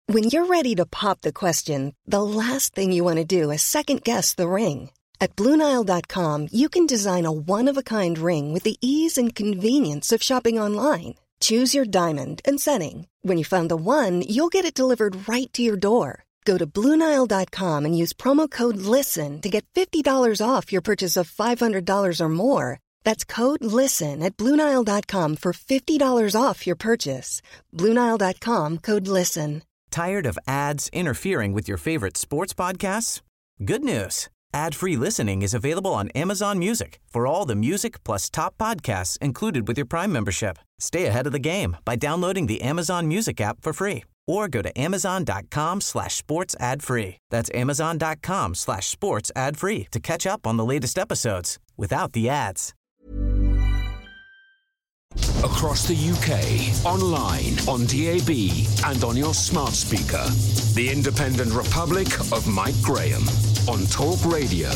When you're ready to pop the question, the last thing you want to do is second-guess the ring. At BlueNile.com, you can design a one-of-a-kind ring with the ease and convenience of shopping online. Choose your diamond and setting. When you find the one, you'll get it delivered right to your door. Go to BlueNile.com and use promo code LISTEN to get $50 off your purchase of $500 or more. That's code LISTEN at BlueNile.com for $50 off your purchase. BlueNile.com, code LISTEN. Tired of ads interfering with your favorite sports podcasts? Good news. Ad-free listening is available on Amazon Music for all the music plus top podcasts included with your Prime membership. Stay ahead of the game by downloading the Amazon Music app for free or go to amazon.com/sports ad free. That's amazon.com/sports ad free to catch up on the latest episodes without the ads. Across the UK, online, on DAB, and on your smart speaker. The Independent Republic of Mike Graham on Talk Radio.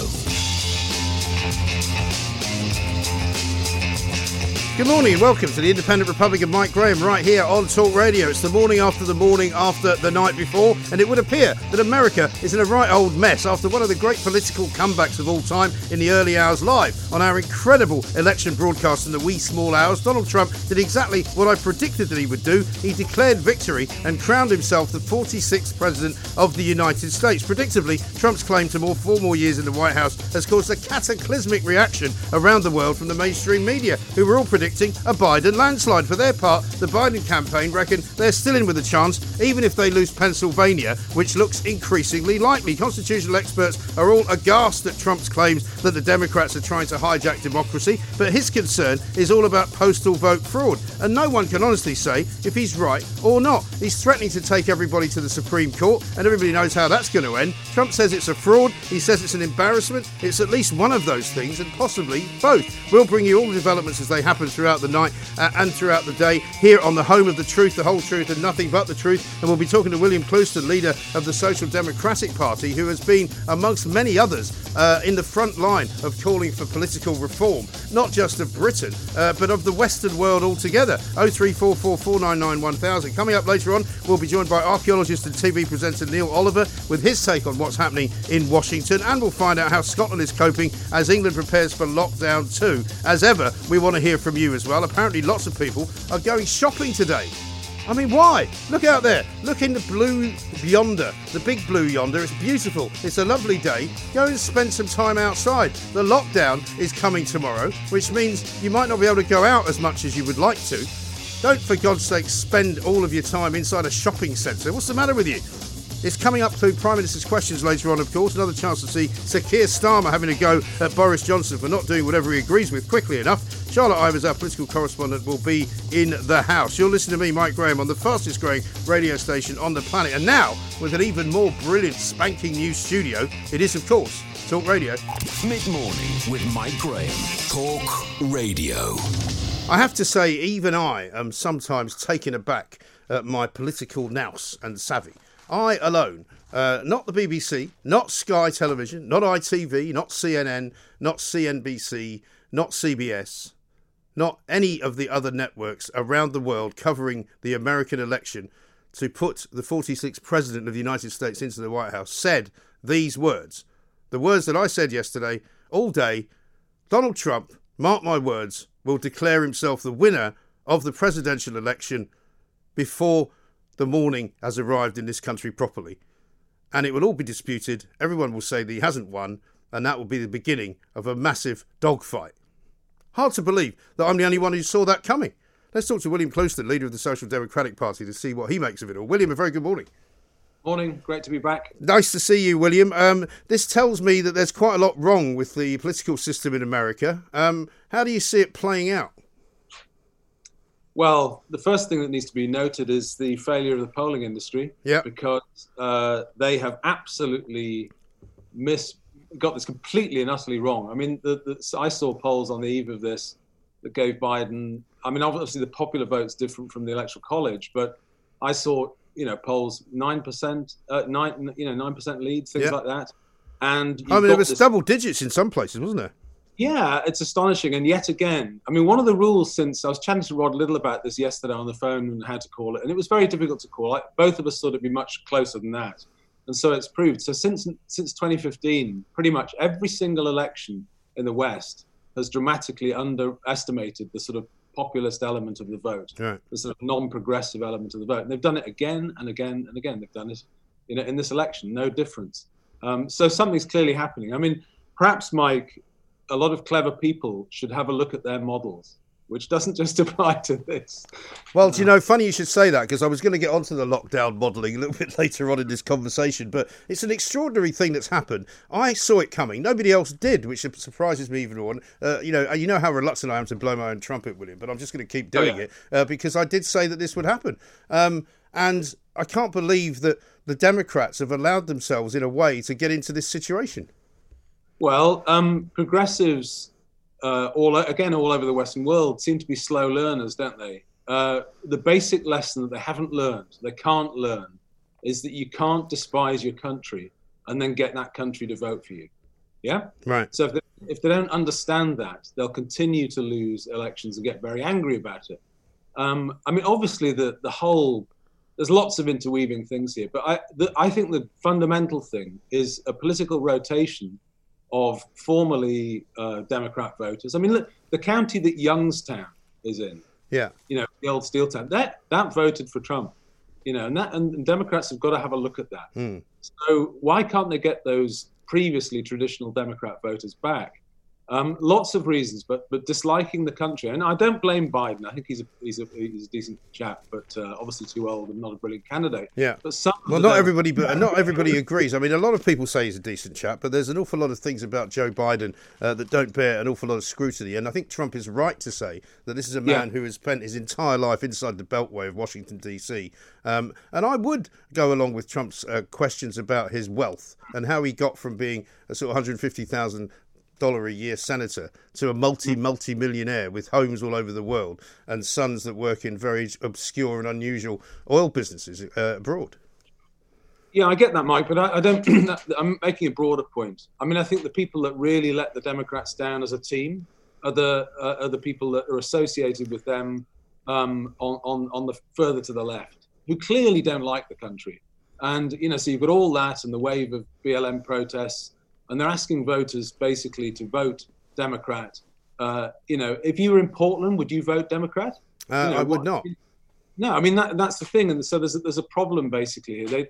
Good morning and welcome to the Independent Republic of Mike Graham right here on Talk Radio. It's the morning after the night before, and it would appear that America is in a right old mess after one of the great political comebacks of all time in the early hours live. On our incredible election broadcast in the wee small hours, Donald Trump did exactly what I predicted that he would do. He declared victory and crowned himself the 46th President of the United States. Predictably, Trump's claim to 4 more years in the White House has caused a cataclysmic reaction around the world from the mainstream media, who were all predicting a Biden landslide. For their part, the Biden campaign reckon they're still in with a chance, even if they lose Pennsylvania, which looks increasingly likely. Constitutional experts are all aghast at Trump's claims that the Democrats are trying to hijack democracy, but his concern is all about postal vote fraud, and no one can honestly say if he's right or not. He's threatening to take everybody to the Supreme Court, and everybody knows how that's going to end. Trump says it's a fraud, he says it's an embarrassment. It's at least one of those things, and possibly both. We'll bring you all the developments as they happen throughout the night and throughout the day here on the home of the truth, the whole truth and nothing but the truth. And we'll be talking to William Clouston, leader of the Social Democratic Party, who has been, amongst many others, in the front line of calling for political reform, not just of Britain, but of the Western world altogether. 0344 499 1000. Coming up later on, we'll be joined by archaeologist and TV presenter Neil Oliver with his take on what's happening in Washington, and we'll find out how Scotland is coping as England prepares for lockdown 2. As ever, we want to hear from you as well. Apparently lots of people are going shopping today. I mean, why? Look out there. Look in the blue yonder, the big blue yonder. It's beautiful. It's a lovely day. Go and spend some time outside. The lockdown is coming tomorrow, which means you might not be able to go out as much as you would like to. Don't, for God's sake, spend all of your time inside a shopping centre. What's the matter with you? It's coming up through Prime Minister's questions later on, of course. Another chance to see Sir Keir Starmer having a go at Boris Johnson for not doing whatever he agrees with quickly enough. Charlotte Ivers, our political correspondent, will be in the house. You'll listen to me, Mike Graham, on the fastest growing radio station on the planet. And now, with an even more brilliant, spanking new studio, it is, of course, Talk Radio. Mid-morning with Mike Graham. Talk Radio. I have to say, even I am sometimes taken aback at my political nous and savvy. I alone, not the BBC, not Sky Television, not ITV, not CNN, not CNBC, not CBS, not any of the other networks around the world covering the American election to put the 46th President of the United States into the White House, said these words. The words that I said yesterday, all day: Donald Trump, mark my words, will declare himself the winner of the presidential election before the morning has arrived in this country properly. And it will all be disputed. Everyone will say that he hasn't won, and that will be the beginning of a massive dogfight. Hard to believe that I'm the only one who saw that coming. Let's talk to William Clouston, leader of the Social Democratic Party, to see what he makes of it all. William, a very good morning. Morning, great to be back. Nice to see you, William. This tells me that there's quite a lot wrong with the political system in America. How do you see it playing out? Well, the first thing that needs to be noted is the failure of the polling industry, because they have absolutely got this completely and utterly wrong. I mean, I saw polls on the eve of this that gave Biden, I mean, obviously the popular vote's different from the Electoral College, but I saw, polls 9%, 9% leads, things like that. And I mean, there was double digits in some places, wasn't there? Yeah, it's astonishing. And yet again, I mean, one of the rules since I was chatting to Rod Little about this yesterday on the phone and how to call it, and it was very difficult to call. Both of us thought it'd be much closer than that. And so it's proved. So since 2015, pretty much every single election in the West has dramatically underestimated the sort of populist element of the vote, right, the sort of non-progressive element of the vote. And they've done it again and again and again. They've done it, in this election, no difference. So something's clearly happening. I mean, perhaps, Mike, a lot of clever people should have a look at their models, which doesn't just apply to this. Well, do you know, funny you should say that, because I was going to get onto the lockdown modelling a little bit later on in this conversation, but it's an extraordinary thing that's happened. I saw it coming. Nobody else did, which surprises me even more. You know how reluctant I am to blow my own trumpet, William, but I'm just going to keep doing it because I did say that this would happen. And I can't believe that the Democrats have allowed themselves in a way to get into this situation. Well, progressives all over the Western world seem to be slow learners, don't they? The basic lesson that they haven't learned, they can't learn, is that you can't despise your country and then get that country to vote for you. Yeah? Right. So if they don't understand that, they'll continue to lose elections and get very angry about it. I mean, obviously, there's lots of interweaving things here, but I think the fundamental thing is a political rotation of formerly Democrat voters. I mean, look, the county that Youngstown is in, the old steel town, that voted for Trump, and Democrats have got to have a look at that. So why can't they get those previously traditional Democrat voters back? Lots of reasons, but disliking the country, and I don't blame Biden. I think he's a decent chap, but obviously too old and not a brilliant candidate. Yeah. But not everybody agrees. I mean, a lot of people say he's a decent chap, but there's an awful lot of things about Joe Biden that don't bear an awful lot of scrutiny. And I think Trump is right to say that this is a man who has spent his entire life inside the beltway of Washington, D.C. And I would go along with Trump's questions about his wealth and how he got from being a sort of $150,000 a year senator to a multi-millionaire with homes all over the world and sons that work in very obscure and unusual oil businesses abroad. Yeah, I get that, Mike, but I don't. I'm making a broader point. I mean, I think the people that really let the Democrats down as a team are the people that are associated with them on the further to the left, who clearly don't like the country. And so you've got all that and the wave of BLM protests. And they're asking voters basically to vote Democrat. If you were in Portland, would you vote Democrat? I would not. No, I mean that's the thing, and so there's a problem basically here.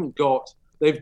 They've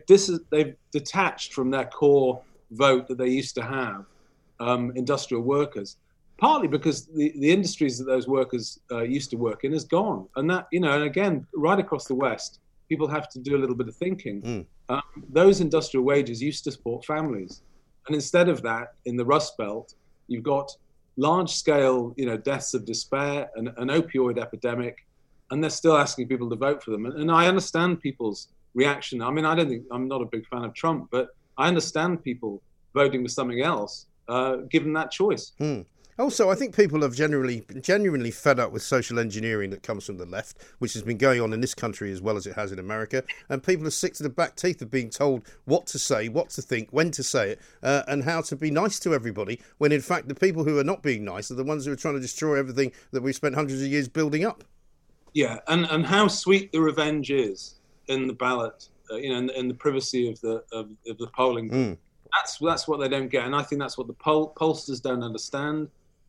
detached from their core vote that they used to have, industrial workers, partly because the industries that those workers used to work in is gone, and that and again right across the West, people have to do a little bit of thinking. Those industrial wages used to support families. And instead of that, in the Rust Belt, you've got large-scale, deaths of despair, an opioid epidemic, and they're still asking people to vote for them. And I understand people's reaction. I mean, I'm not a big fan of Trump, but I understand people voting for something else, given that choice. Also, I think people have genuinely fed up with social engineering that comes from the left, which has been going on in this country as well as it has in America. And people are sick to the back teeth of being told what to say, what to think, when to say it, and how to be nice to everybody, when in fact the people who are not being nice are the ones who are trying to destroy everything that we've spent hundreds of years building up. Yeah, and how sweet the revenge is in the ballot, in the privacy of the polling. That's what they don't get, and I think that's what the pollsters don't understand.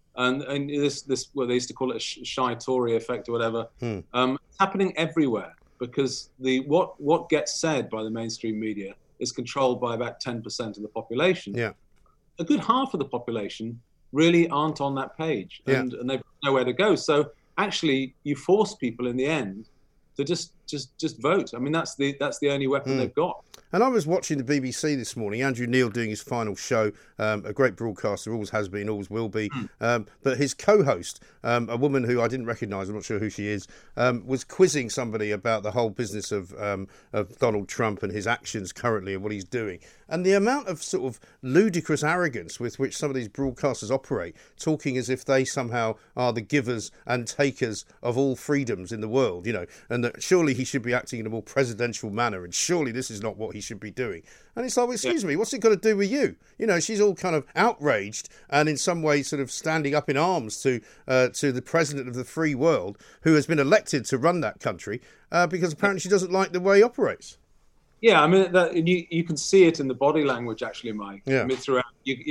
And this what they used to call it a shy Tory effect or whatever. It's happening everywhere because what gets said by the mainstream media is controlled by about 10% of the population. Yeah, a good half of the population really aren't on that page, and they've nowhere to go. So actually, you force people in the end to just vote. I mean, that's the only weapon they've got. And I was watching the BBC this morning, Andrew Neil doing his final show, a great broadcaster, always has been, always will be. But his co-host, a woman who I didn't recognise, I'm not sure who she is, was quizzing somebody about the whole business of Donald Trump and his actions currently and what he's doing. And the amount of sort of ludicrous arrogance with which some of these broadcasters operate, talking as if they somehow are the givers and takers of all freedoms in the world, and that surely he should be acting in a more presidential manner, and surely this is not what he should be doing. And it's like, well, excuse me, what's it got to do with you? You know, she's all kind of outraged and in some way sort of standing up in arms to the president of the free world who has been elected to run that country because apparently she doesn't like the way he operates. Yeah, I mean, you can see it in the body language, actually, Mike. Yeah. I mean, throughout,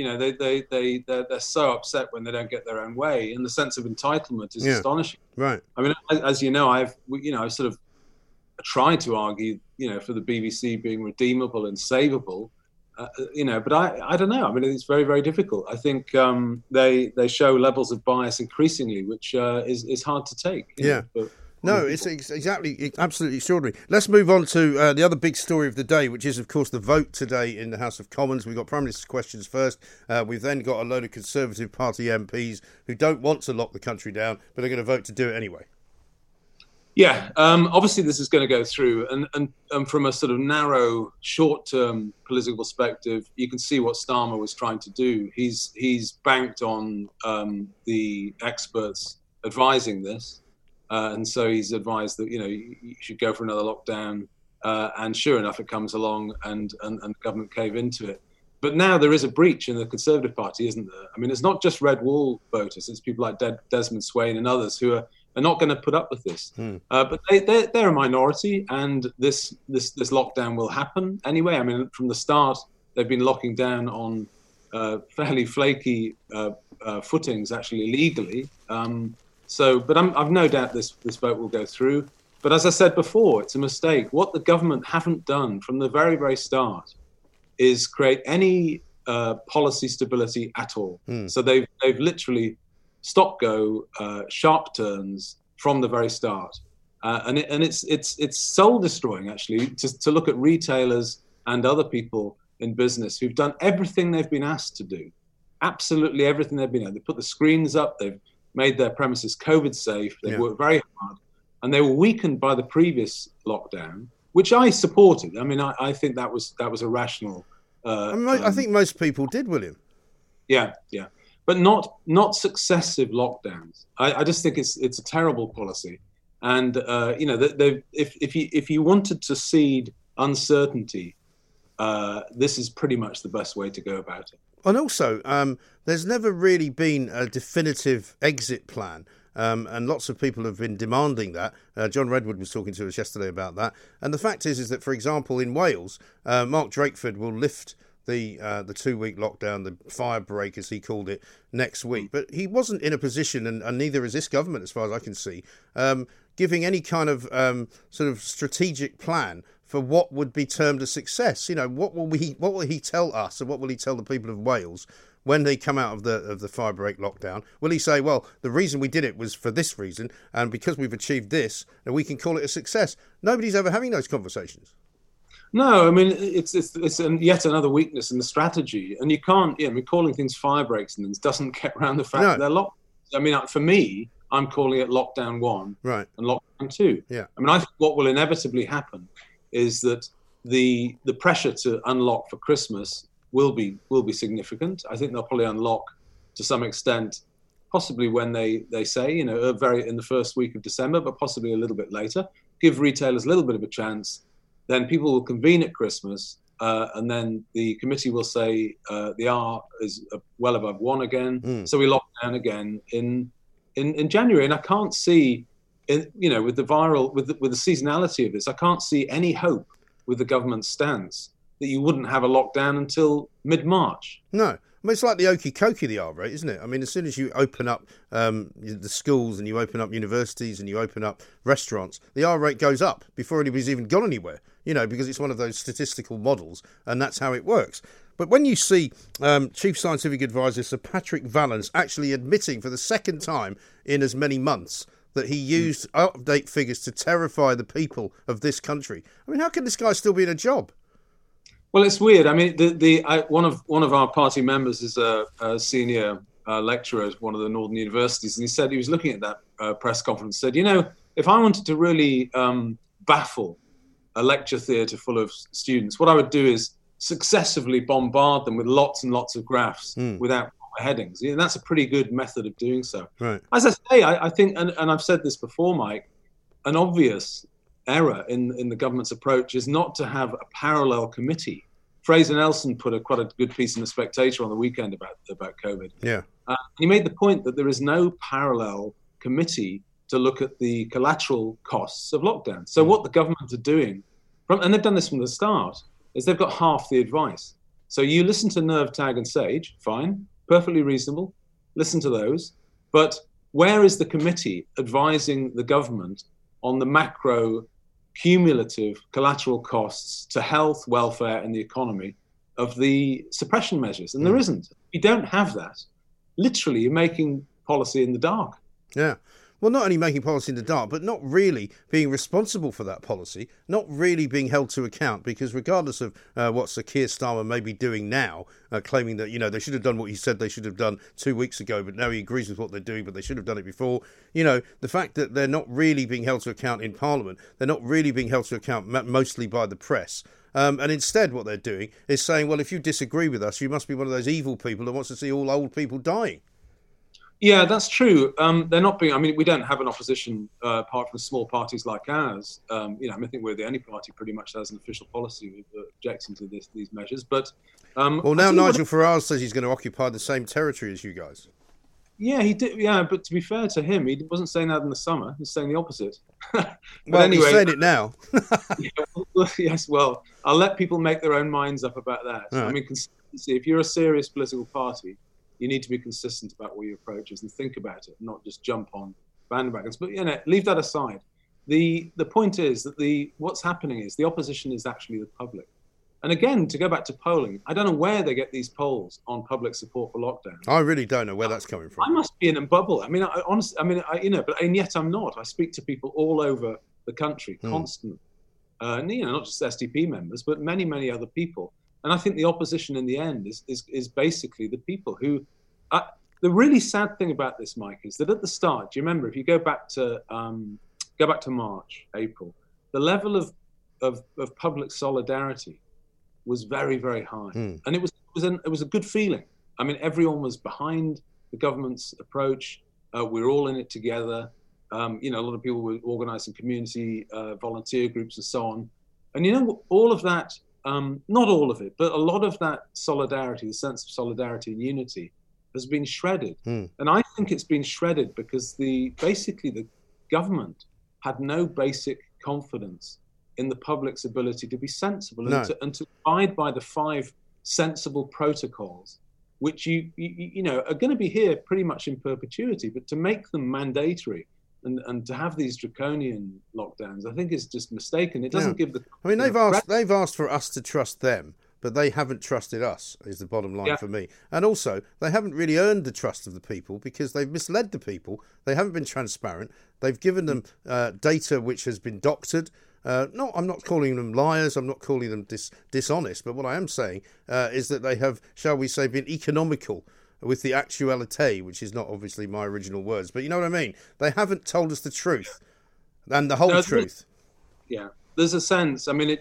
they're so upset when they don't get their own way, and the sense of entitlement is astonishing. Right. I mean, as you know, I've sort of tried to argue, for the BBC being redeemable and savable, but I don't know. I mean, it's very, very difficult. I think they show levels of bias increasingly, which is hard to take. But, no, it's absolutely extraordinary. Let's move on to the other big story of the day, which is, of course, the vote today in the House of Commons. We've got Prime Minister's questions first. We've then got a load of Conservative Party MPs who don't want to lock the country down, but are going to vote to do it anyway. Yeah, obviously this is going to go through, and from a sort of narrow, short-term political perspective, you can see what Starmer was trying to do. He's banked on the experts advising this. And so he's advised that, you should go for another lockdown. And sure enough, it comes along and the government cave into it. But now there is a breach in the Conservative Party, isn't there? I mean, it's not just Red Wall voters. It's people like Desmond Swayne and others who are not going to put up with this. But they're a minority, and this lockdown will happen anyway. I mean, from the start, they've been locking down on fairly flaky footings, actually legally. But I've no doubt this vote will go through. But as I said before, it's a mistake. What the government haven't done from the very, very start is create any policy stability at all. So they've literally stop-go sharp turns from the very start, and it's soul-destroying actually to look at retailers and other people in business who've done everything they've been asked to do, absolutely everything they've been able. They put the screens up, they've made their premises COVID safe. They worked very hard, and they were weakened by the previous lockdown, which I supported. I mean, I think that was a rational. I think most people did, William. Yeah, but not successive lockdowns. I just think it's a terrible policy, and if you wanted to seed uncertainty, this is pretty much the best way to go about it. And also, there's never really been a definitive exit plan, and lots of people have been demanding that. John Redwood was talking to us yesterday about that. And the fact is that, for example, in Wales, Mark Drakeford will lift the 2-week lockdown, the fire break, as he called it, next week. But he wasn't in a position, and neither is this government, as far as I can see, giving any kind of sort of strategic plan for what would be termed a success. What will he tell us, and what will he tell the people of Wales when they come out of the fire break lockdown? Will he say, well, the reason we did it was for this reason, and because we've achieved this, and we can call it a success? Nobody's ever having those conversations. No, I mean, it's yet another weakness in the strategy, and you can't. Calling things fire breaks and things doesn't get around the fact that they're locked. I mean, for me, I'm calling it lockdown 1 and lockdown 2. Yeah. I mean, I think what will inevitably happen is that the pressure to unlock for Christmas will be significant. I think they'll probably unlock to some extent, possibly when they say, in the first week of December, but possibly a little bit later. Give retailers a little bit of a chance. Then people will convene at Christmas, and then the committee will say the R is well above 1 again. So we lock down again in January, and I can't see. With the seasonality of this, I can't see any hope with the government's stance that you wouldn't have a lockdown until mid-March. No. I mean, it's like the okey-cokey, the R rate, isn't it? I mean, as soon as you open up the schools and you open up universities and you open up restaurants, the R rate goes up before anybody's even gone anywhere, because it's one of those statistical models, and that's how it works. But when you see Chief Scientific Advisor Sir Patrick Vallance actually admitting for the second time in as many months that he used up-to-date figures to terrify the people of this country. I mean, how can this guy still be in a job? Well, it's weird. I mean, one of our party members is a senior lecturer at one of the northern universities, and he said he was looking at that press conference. Said, if I wanted to really baffle a lecture theatre full of students, what I would do is successively bombard them with lots and lots of graphs without headings. And that's a pretty good method of doing so. Right. As I say, I think, and I've said this before, Mike, an obvious error in the government's approach is not to have a parallel committee. Fraser Nelson put quite a good piece in The Spectator on the weekend about COVID. Yeah, he made the point that there is no parallel committee to look at the collateral costs of lockdown. So what the government are doing, and they've done this from the start, is they've got half the advice. So you listen to NERVTAG and SAGE, fine, perfectly reasonable, listen to those. But where is the committee advising the government on the macro cumulative collateral costs to health, welfare and the economy of the suppression measures? And there isn't. If you don't have that, literally you're making policy in the dark. Yeah. Well, not only making policy in the dark, but not really being responsible for that policy, not really being held to account, because regardless of what Sir Keir Starmer may be doing now, claiming that, they should have done what he said they should have done 2 weeks ago, but now he agrees with what they're doing, but they should have done it before. The fact that they're not really being held to account in Parliament, they're not really being held to account mostly by the press. And instead what they're doing is saying, well, if you disagree with us, you must be one of those evil people that wants to see all old people dying. Yeah, that's true. They're not being. I mean, we don't have an opposition apart from small parties like ours. I think we're the only party pretty much that has an official policy objecting to these measures. But well, now Nigel Farage says he's going to occupy the same territory as you guys. Yeah, he did. Yeah, but to be fair to him, he wasn't saying that in the summer. He's saying the opposite. Well, anyway, he's saying it now. Yes. Well, I'll let people make their own minds up about that. Right. I mean, consistency. If you're a serious political party, you need to be consistent about what your approach is and think about it, not just jump on bandwagons. But leave that aside. The point is that what's happening is the opposition is actually the public. And again, to go back to polling, I don't know where they get these polls on public support for lockdown. I really don't know where that's coming from. I must be in a bubble. I mean, and yet I'm not. I speak to people all over the country constantly. Not just SDP members, but many, many other people. And I think the opposition in the end is basically the people who. The really sad thing about this, Mike, is that at the start, do you remember? If you go back to March, April, the level of public solidarity was very, very high, and it was a good feeling. I mean, everyone was behind the government's approach. We were all in it together. A lot of people were organising community volunteer groups and so on. And all of that. Not all of it, but a lot of that solidarity, the sense of solidarity and unity, has been shredded. And I think it's been shredded because the government had no basic confidence in the public's ability to be sensible and to abide by the 5 sensible protocols, which you are going to be here pretty much in perpetuity, but to make them mandatory and to have these draconian lockdowns, I think is just mistaken. It doesn't give the. I mean, they've asked for us to trust them, but they haven't trusted us. Is the bottom line for me. And also, they haven't really earned the trust of the people because they've misled the people. They haven't been transparent. They've given them data which has been doctored. I'm not calling them liars. I'm not calling them dishonest. But what I am saying is that they have, shall we say, been economical with the actuality, which is not obviously my original words, but you know what I mean? They haven't told us the truth and the whole truth. Yeah, there's a sense. I mean,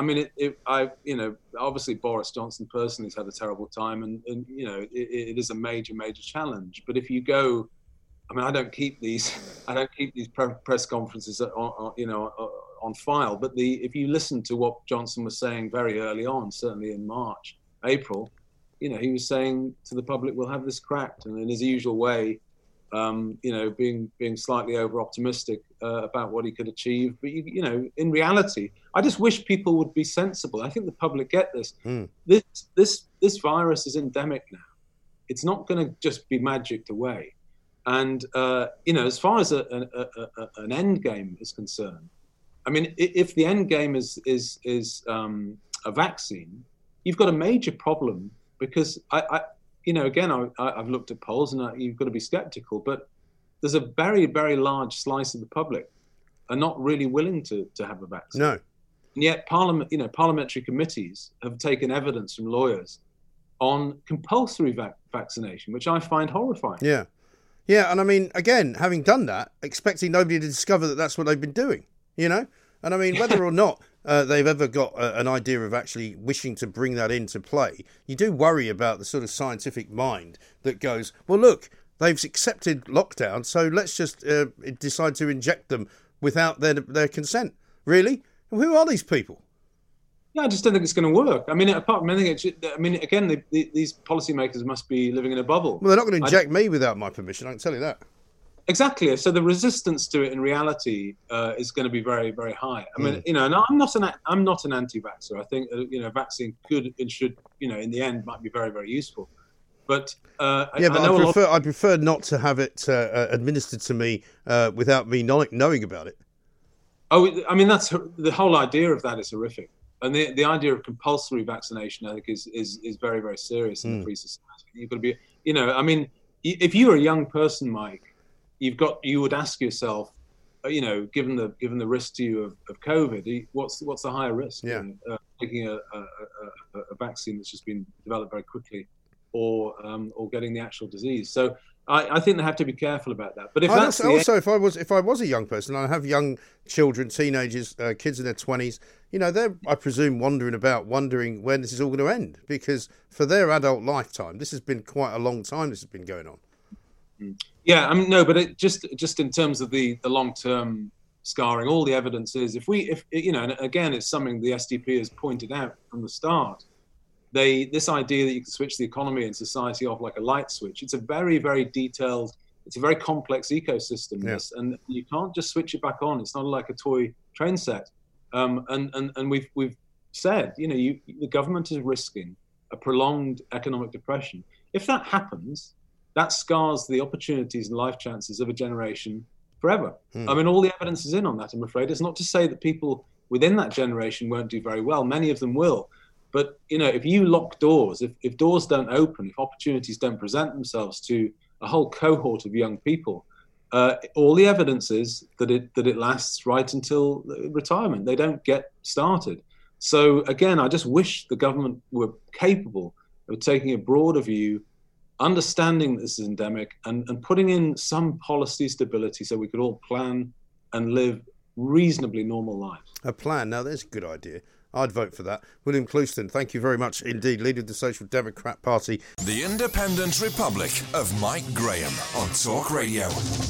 obviously Boris Johnson personally has had a terrible time and it is a major, major challenge. But if you go, I mean, I don't keep these press conferences on file, but if you listen to what Johnson was saying very early on, certainly in March, April, he was saying to the public, we'll have this cracked. And in his usual way, being slightly over-optimistic about what he could achieve. But, in reality, I just wish people would be sensible. I think the public get this. This virus is endemic now. It's not going to just be magicked away. And, as far as an end game is concerned, I mean, if the end game is a vaccine, you've got a major problem. Because I've looked at polls and you've got to be skeptical, but there's a very, very large slice of the public are not really willing to have a vaccine. No. And yet parliamentary committees have taken evidence from lawyers on compulsory vaccination, which I find horrifying. Yeah. Yeah. And I mean, again, having done that, expecting nobody to discover that that's what they've been doing, And I mean, whether or not they've ever got an idea of actually wishing to bring that into play, you do worry about the sort of scientific mind that goes, well, look, they've accepted lockdown, so let's just decide to inject them without their consent. Really? Who are these people? Yeah, I just don't think it's going to work. I mean, apart from anything, again, these policymakers must be living in a bubble. Well, they're not going to inject me without my permission, I can tell you that. Exactly. So the resistance to it in reality is going to be very, very high. I mean, and I'm not an anti-vaxxer. I think vaccine could and should, in the end, might be very, very useful. But I prefer not to have it administered to me without me knowing about it. Oh, I mean, that's the whole idea of that is horrific. And the idea of compulsory vaccination, I think, is very, very serious in the free society. You've got to be, if you're a young person, Mike, you would ask yourself, given the risk to you of COVID, what's the higher risk? Yeah. Taking a vaccine that's just been developed very quickly, or getting the actual disease. So I think they have to be careful about that. But if I was a young person, I have young children, teenagers, kids in their 20s, they're, I presume, wondering when this is all going to end, because for their adult lifetime, this has been quite a long time. This has been going on. Yeah, I mean, no, but it just in terms of the long-term scarring, all the evidence is and again, it's something the SDP has pointed out from the start. This idea that you can switch the economy and society off like a light switch, it's a very, very detailed, it's a very complex ecosystem, this, and you can't just switch it back on. It's not like a toy train set. And we've said, the government is risking a prolonged economic depression. If that happens, that scars the opportunities and life chances of a generation forever. I mean, all the evidence is in on that, I'm afraid. It's not to say that people within that generation won't do very well. Many of them will. But, if you lock doors, if doors don't open, if opportunities don't present themselves to a whole cohort of young people, all the evidence is that it lasts right until retirement. They don't get started. So, again, I just wish the government were capable of taking a broader view, understanding this is endemic, and putting in some policy stability so we could all plan and live reasonably normal lives. A plan. Now, there's a good idea. I'd vote for that. William Clouston, thank you very much indeed, leader of the Social Democrat Party. The Independent Republic of Mike Graham on Talk Radio.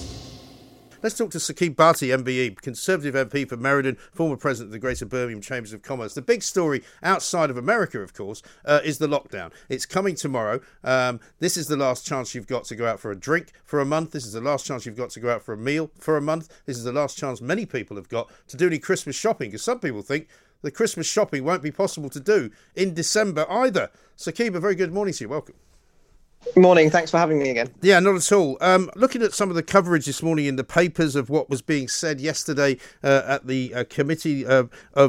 Let's talk to Saqib Bhatti, MBE, Conservative MP for Meriden, former president of the Greater Birmingham Chambers of Commerce. The big story outside of America, of course, is the lockdown. It's coming tomorrow. This is the last chance you've got to go out for a drink for a month. This is the last chance you've got to go out for a meal for a month. This is the last chance many people have got to do any Christmas shopping, because some people think the Christmas shopping won't be possible to do in December either. Saqib, a very good morning to you. Welcome. Morning. Thanks for having me again. Yeah, not at all. Looking at some of the coverage this morning in the papers of what was being said yesterday at the committee of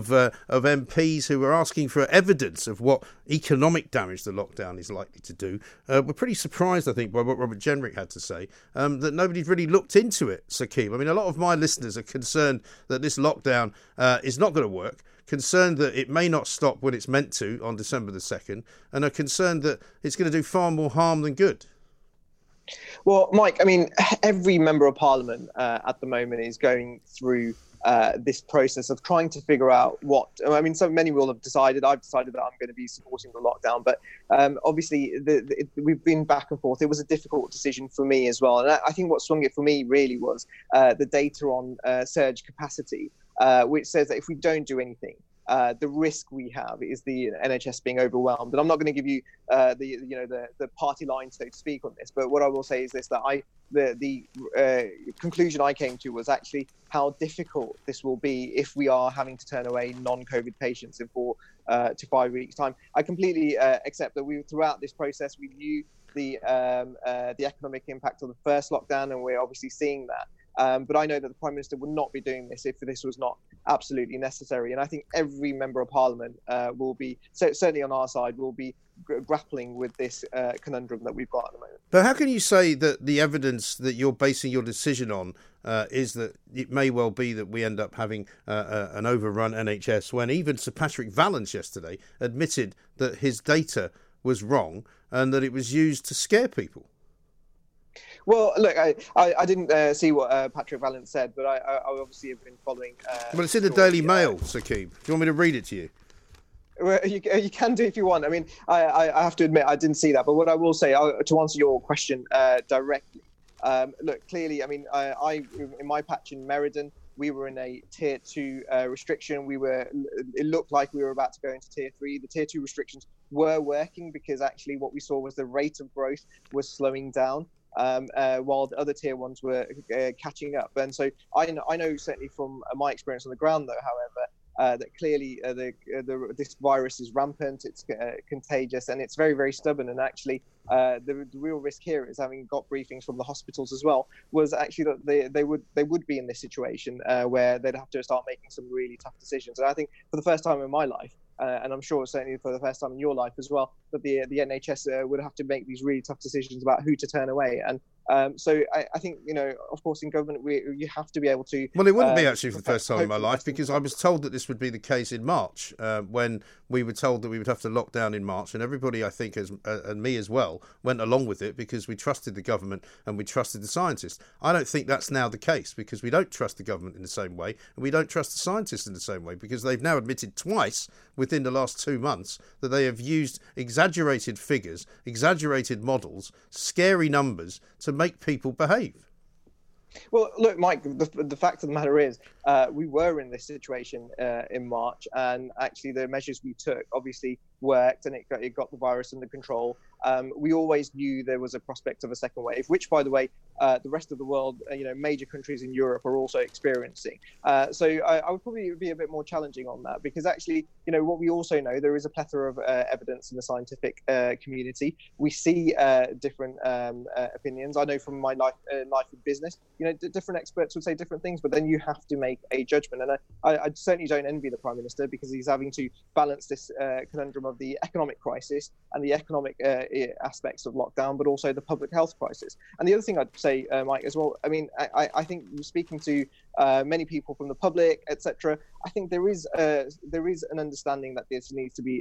MPs who were asking for evidence of what economic damage the lockdown is likely to do, we're pretty surprised, I think, by what Robert Jenrick had to say, that nobody's really looked into it, Saqib. I mean, a lot of my listeners are concerned that this lockdown is not going to work, concerned that it may not stop when it's meant to on December the 2nd, and are concerned that it's going to do far more harm than good. Well, Mike, I mean, every member of parliament at the moment is going through this process of trying to figure out so many will have decided. I've decided that I'm going to be supporting the lockdown, but obviously we've been back and forth. It was a difficult decision for me as well. And I think what swung it for me really was the data on surge capacity, which says that if we don't do anything, the risk we have is the NHS being overwhelmed. And I'm not going to give you the party line, so to speak, on this. But what I will say is this: that the conclusion I came to was actually how difficult this will be if we are having to turn away non-COVID patients in 4 to 5 weeks' time. I completely accept that throughout this process we knew the economic impact of the first lockdown, and we're obviously seeing that. But I know that the Prime Minister would not be doing this if this was not absolutely necessary. And I think every member of Parliament will be, certainly on our side, will be grappling with this conundrum that we've got at the moment. But how can you say that the evidence that you're basing your decision on is that it may well be that we end up having an overrun NHS, when even Sir Patrick Vallance yesterday admitted that his data was wrong and that it was used to scare people? Well, look, I didn't see what Patrick Vallance said, but I obviously have been following... well, it's in the Daily Mail, Saqib. Do you want me to read it to you? Well, you can do if you want. I mean, I have to admit, I didn't see that. But what I will say, to answer your question directly, look, clearly, I mean, I in my patch in Meriden, we were in a tier 2 restriction. It looked like we were about to go into tier 3. The tier 2 restrictions were working because actually what we saw was the rate of growth was slowing down. While the other tier 1s were catching up. And so I know certainly from my experience on the ground, though, however, that clearly this virus is rampant, it's contagious, and it's very, very stubborn. And actually, the real risk here is, having got briefings from the hospitals as well, was actually that they would be in this situation where they'd have to start making some really tough decisions. And I think for the first time in my life, and I'm sure certainly for the first time in your life as well, that the NHS would have to make these really tough decisions about who to turn away. And so I think, of course, in government, you have to be able to... Well, it wouldn't be actually for the first time in my life, because I was told that this would be the case in March, when we were told that we would have to lock down in March, and everybody, I think, and me as well, went along with it because we trusted the government and we trusted the scientists. I don't think that's now the case, because we don't trust the government in the same way, and we don't trust the scientists in the same way, because they've now admitted twice within the last 2 months that they have used exaggerated figures, exaggerated models, scary numbers to make people behave. Well, look, Mike, the fact of the matter is we were in this situation in March, and actually the measures we took obviously worked, and it got the virus under control. We always knew there was a prospect of a second wave, which, by the way, the rest of the world, major countries in Europe are also experiencing. So I would probably be a bit more challenging on that, because actually, what we also know, there is a plethora of evidence in the scientific community. We see different opinions. I know from my life in business, different experts would say different things, but then you have to make a judgment. And I certainly don't envy the Prime Minister, because he's having to balance this conundrum of the economic crisis and the economic aspects of lockdown, but also the public health crisis. And the other thing I'd say, Mike, as well, I mean, I think speaking to many people from the public, etc., I think there is an understanding that this needs to be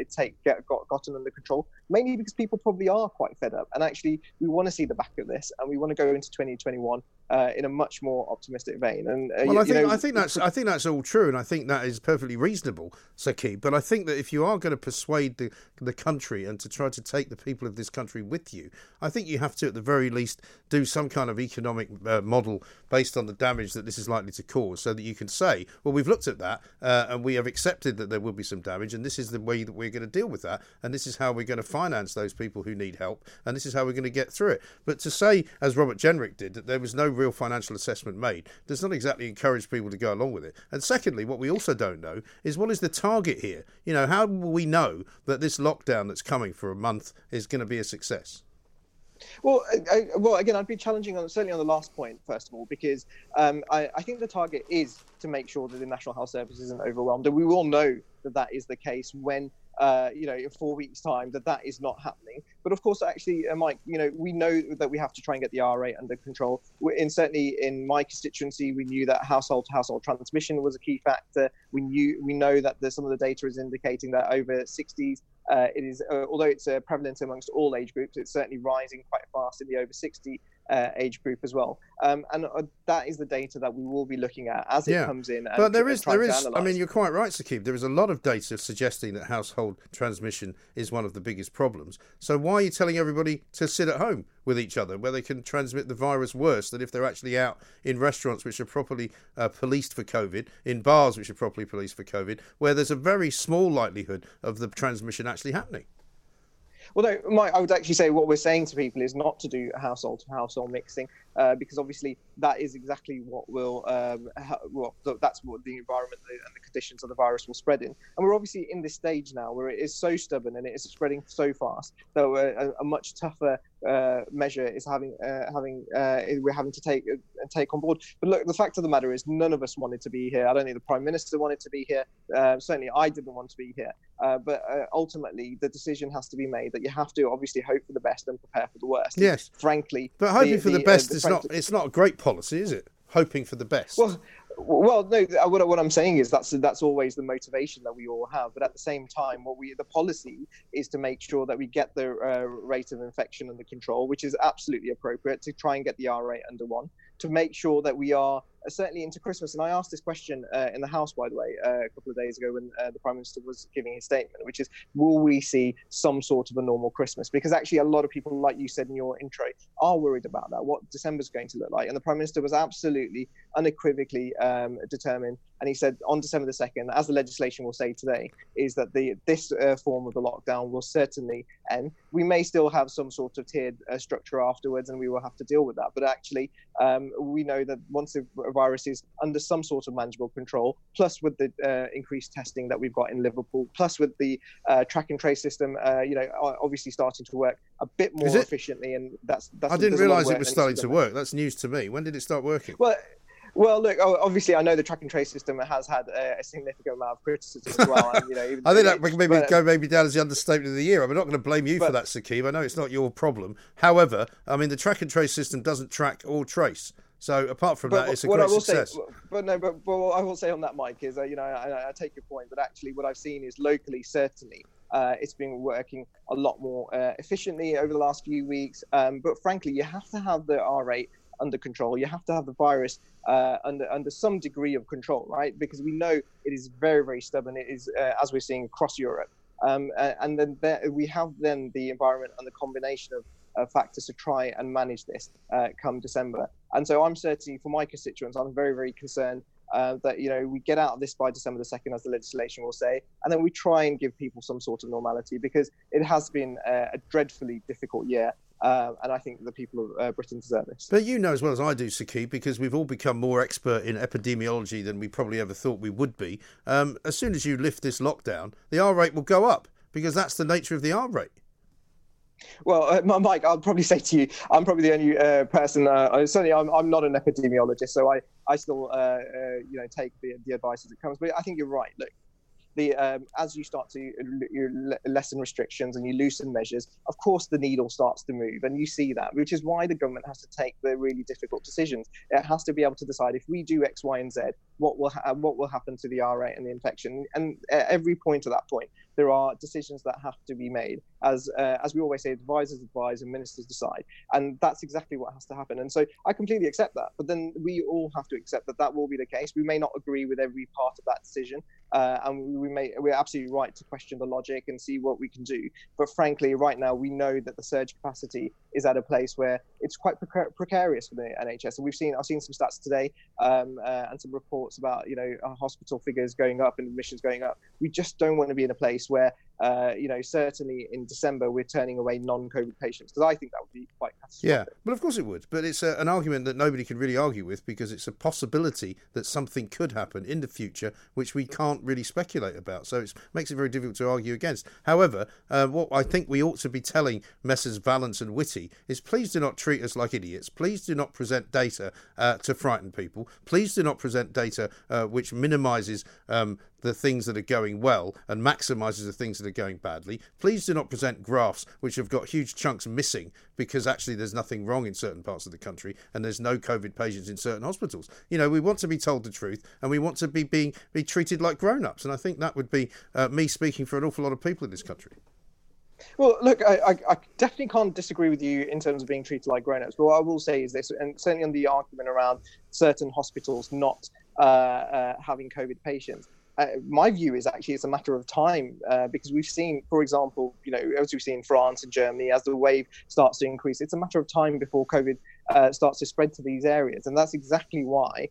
gotten under control, mainly because people probably are quite fed up, and actually we want to see the back of this, and we want to go into 2021 in a much more optimistic vein. And I think that's all true, and I think that is perfectly reasonable, Saqib. But I think that if you are going to persuade the country and to try to take the people of this country with you, I think you have to, at the very least, do some kind of economic model based on the damage that this is likely to cause, so that you can say, well, we've looked at that and we have accepted that there will be some damage, and this is the way that we're going to deal with that, and this is how we're going to finance those people who need help, and this is how we're going to get through it. But to say, as Robert Jenrick did, that there was no real financial assessment made does not exactly encourage people to go along with it. And secondly, what we also don't know is, what is the target here? How will we know that this lockdown that's coming for a month is going to be a success? Well, again, I'd be challenging certainly on the last point, first of all, because I think the target is to make sure that the National Health Service isn't overwhelmed. And we will know that is the case when, in 4 weeks' time, that is not happening. But of course, actually, Mike, we know that we have to try and get the R rate under control. Certainly in my constituency, we knew that household-to-household transmission was a key factor. We know that some of the data is indicating that over 60s, it is, although it's prevalent amongst all age groups, it's certainly rising quite fast in the over 60 age group as well. And that is the data that we will be looking at as it comes in. But there is. I mean, you're quite right, Saqib. There is a lot of data suggesting that household transmission is one of the biggest problems. So why are you telling everybody to sit at home with each other, where they can transmit the virus worse than if they're actually out in restaurants which are properly policed for COVID, in bars which are properly policed for COVID, where there's a very small likelihood of the transmission actually happening? Well, no, Mike, I would actually say what we're saying to people is not to do household-to-household mixing, because obviously that is exactly what will, that's what the environment and the conditions of the virus will spread in. And we're obviously in this stage now where it is so stubborn and it is spreading so fast that a much tougher measure is we're having to take on board. But look, the fact of the matter is, none of us wanted to be here. I don't think the Prime Minister wanted to be here. Certainly, I didn't want to be here. But ultimately, the decision has to be made that you have to obviously hope for the best and prepare for the worst. Yes, frankly. But hoping for the best is it's not a great policy, is it? Hoping for the best. Well, no. What I'm saying is that's always the motivation that we all have. But at the same time, the policy is to make sure that we get the rate of infection under control, which is absolutely appropriate, to try and get the R rate under 1, to make sure that we are certainly into Christmas. And I asked this question in the House, by the way, a couple of days ago when the Prime Minister was giving his statement, which is, will we see some sort of a normal Christmas? Because actually a lot of people, like you said in your intro, are worried about that, what December's going to look like. And the Prime Minister was absolutely unequivocally determined. And he said on December the 2nd, as the legislation will say today, is that this form of the lockdown will certainly end. We may still have some sort of tiered structure afterwards, and we will have to deal with that. But actually, we know that once the virus is under some sort of manageable control, plus with the increased testing that we've got in Liverpool, plus with the track and trace system, obviously starting to work a bit more efficiently. And that's I didn't realise it was starting to work. That's news to me. When did it start working? Well, look, obviously, I know the track and trace system has had a significant amount of criticism as well. And, even I think that maybe down as the understatement of the year. I'm not going to blame you for that, Saqib. I know it's not your problem. However, I mean, the track and trace system doesn't track or trace. So apart from that, it's a great success. But what I will say on that, Mike, is, I take your point, but actually what I've seen is locally, certainly, it's been working a lot more efficiently over the last few weeks. But frankly, you have to have the R rate under control. You have to have the virus under some degree of control, right? Because we know it is very, very stubborn. It is, as we're seeing across Europe. And then we have then the environment and the combination of factors to try and manage this come December. And so I'm certainly, for my constituents, I'm very, very concerned that, we get out of this by December the 2nd, as the legislation will say, and then we try and give people some sort of normality, because it has been a dreadfully difficult year. And I think the people of Britain deserve this. But you know as well as I do, Saqib, because we've all become more expert in epidemiology than we probably ever thought we would be. As soon as you lift this lockdown, the R rate will go up, because that's the nature of the R rate. Well, Mike, I'll probably say to you, I'm probably the only person. Certainly, I'm not an epidemiologist, so I still take the advice as it comes. But I think you're right. Look. As you start to lessen restrictions and you loosen measures, of course the needle starts to move, and you see that, which is why the government has to take the really difficult decisions. It has to be able to decide, if we do X, Y, and Z, what will happen to the R rate and the infection. And at every point to that point, there are decisions that have to be made. As we always say, advisors advise and ministers decide, and that's exactly what has to happen. And so I completely accept that, but then we all have to accept that will be the case. We may not agree with every part of that decision, and we're absolutely right to question the logic and see what we can do. But frankly, right now we know that the surge capacity is at a place where it's quite precarious for the NHS. And I've seen some stats today and some reports about hospital figures going up and admissions going up. We just don't want to be in a place where certainly in December we're turning away non-COVID patients, because I think that would be quite catastrophic. Yeah, well, of course it would. But it's an argument that nobody can really argue with, because it's a possibility that something could happen in the future which we can't really speculate about. So it makes it very difficult to argue against. However, what I think we ought to be telling Messrs Vallance and Whitty is, please do not treat us like idiots. Please do not present data to frighten people. Please do not present data which minimises the things that are going well and maximises the things that are going badly. Please do not present graphs which have got huge chunks missing, because actually there's nothing wrong in certain parts of the country and there's no COVID patients in certain hospitals. We want to be told the truth, and we want to be treated like grown-ups. And I think that would be me speaking for an awful lot of people in this country. Well, look, I definitely can't disagree with you in terms of being treated like grown-ups. But what I will say is this, and certainly on the argument around certain hospitals not having COVID patients, my view is actually it's a matter of time, because we've seen, for example, as we've seen in France and Germany, as the wave starts to increase, it's a matter of time before COVID starts to spread to these areas. And that's exactly why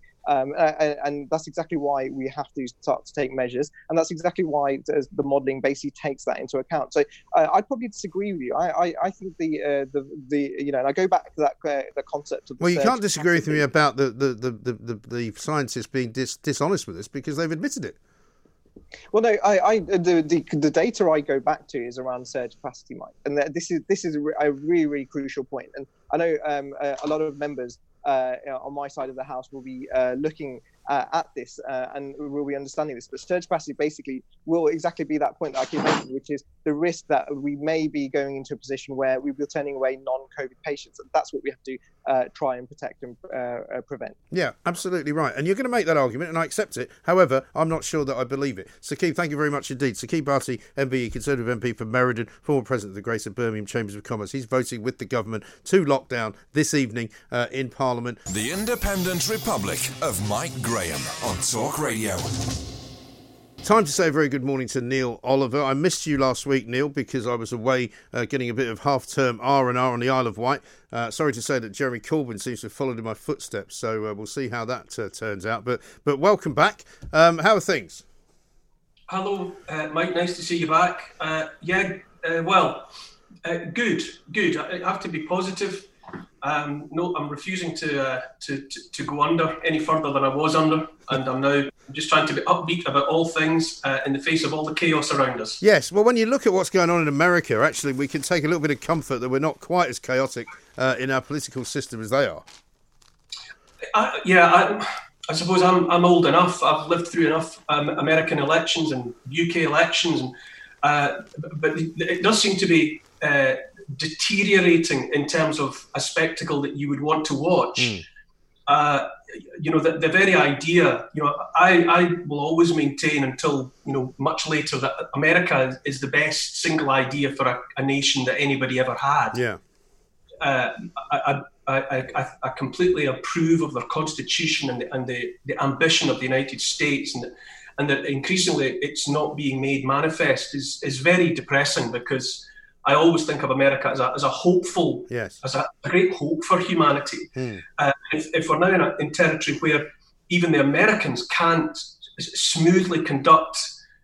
we have to start to take measures. And that's exactly why the modelling basically takes that into account. So I'd probably disagree with you. I think and I go back to the concept of. Well, you can't disagree with me about the scientists being dishonest with us, because they've admitted it. Well, no, the data I go back to is around surge capacity, Mike, and this is a really, really crucial point. And I know a lot of members on my side of the house will be looking at this, and will be understanding this. But surge capacity basically will exactly be that point that I keep making, which is the risk that we may be going into a position where we will be turning away non-COVID patients. And that's what we have to try and protect and prevent. Yeah, absolutely right. And you're going to make that argument, and I accept it. However, I'm not sure that I believe it. Saqib, thank you very much indeed. Saqib Bhatti, MBE, Conservative MP for Meriden, former President of the Greater Birmingham Chambers of Commerce. He's voting with the government to lockdown this evening in Parliament. The Independent Republic of Mike Graham on Talk Radio. Time to say a very good morning to Neil Oliver. I missed you last week, Neil, because I was away getting a bit of half-term R&R on the Isle of Wight. Sorry to say that Jeremy Corbyn seems to have followed in my footsteps, so we'll see how that turns out. But welcome back. How are things? Hello, Mike. Nice to see you back. Good. I have to be positive. No, I'm refusing to go under any further than I was under, and I'm just trying to be upbeat about all things in the face of all the chaos around us. Yes, well, when you look at what's going on in America, actually, we can take a little bit of comfort that we're not quite as chaotic in our political system as they are. I suppose I'm old enough. I've lived through enough American elections and UK elections, but it does seem to be deteriorating in terms of a spectacle that you would want to watch. The very idea, I will always maintain until, much later that America is the best single idea for a nation that anybody ever had. Yeah. I completely approve of their constitution and the ambition of the United States, and that increasingly it's not being made manifest is very depressing, because I always think of America as a hopeful, yes, as a great hope for humanity. If we're now in territory where even the Americans can't smoothly conduct,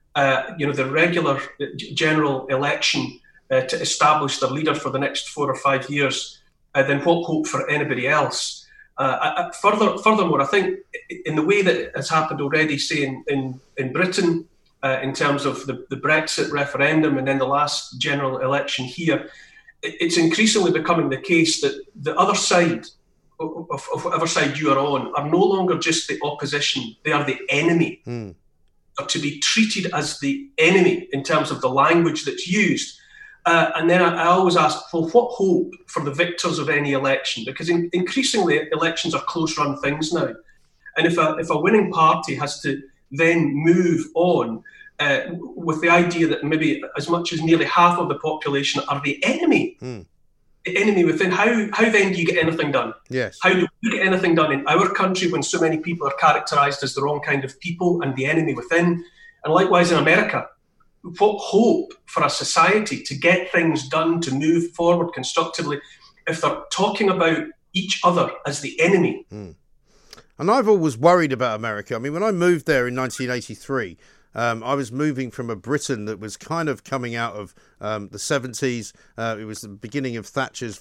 the regular general election to establish their leader for the next 4 or 5 years, then what hope for anybody else? Furthermore, I think in the way that has happened already, say in Britain, in terms of the Brexit referendum and then the last general election here, it's increasingly becoming the case that the other side, of whatever side you are on, are no longer just the opposition, they are the enemy. Are to be treated as the enemy in terms of the language that's used. And then I always ask, well, what hope for the victors of any election? Because increasingly elections are close-run things now. And if a winning party has to then move on with the idea that maybe as much as nearly half of the population are the enemy, the enemy within, how then do you get anything done? Yes. How do we get anything done in our country when so many people are characterised as the wrong kind of people and the enemy within? And likewise in America, what hope for a society to get things done, to move forward constructively, if they're talking about each other as the enemy? And I've always worried about America. I mean, when I moved there in 1983, I was moving from a Britain that was kind of coming out of the 70s. It was the beginning of Thatcher's